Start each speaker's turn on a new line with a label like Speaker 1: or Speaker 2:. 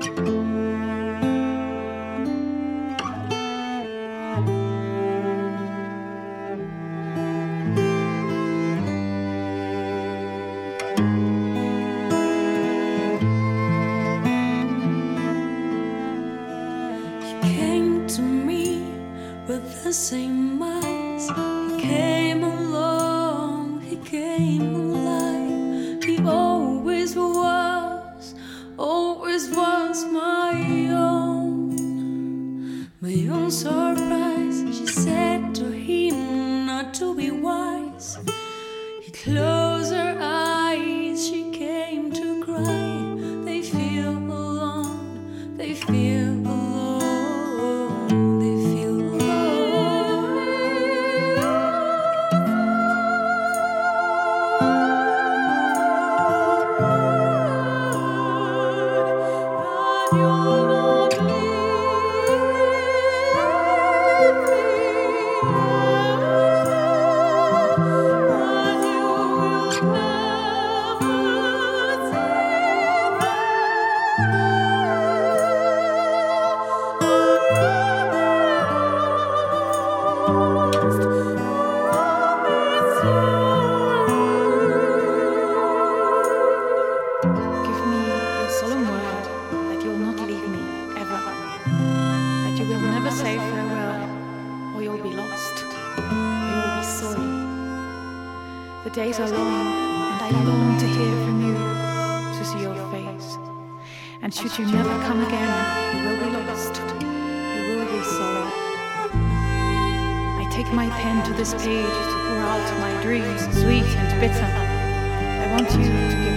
Speaker 1: With the same eyes, he came along, he came alive. He always was my own surprise. She said to him not to be wise. He closed her eyes, she came to cry. They feel alone, they feel alone.
Speaker 2: Say farewell, or you'll be lost, or you'll be sorry. The days are long, and I long to hear from you, to see your face. And should you never come again, you will be lost, you will be sorry. I take my pen to this page to pour out my dreams, sweet and bitter. I want you to give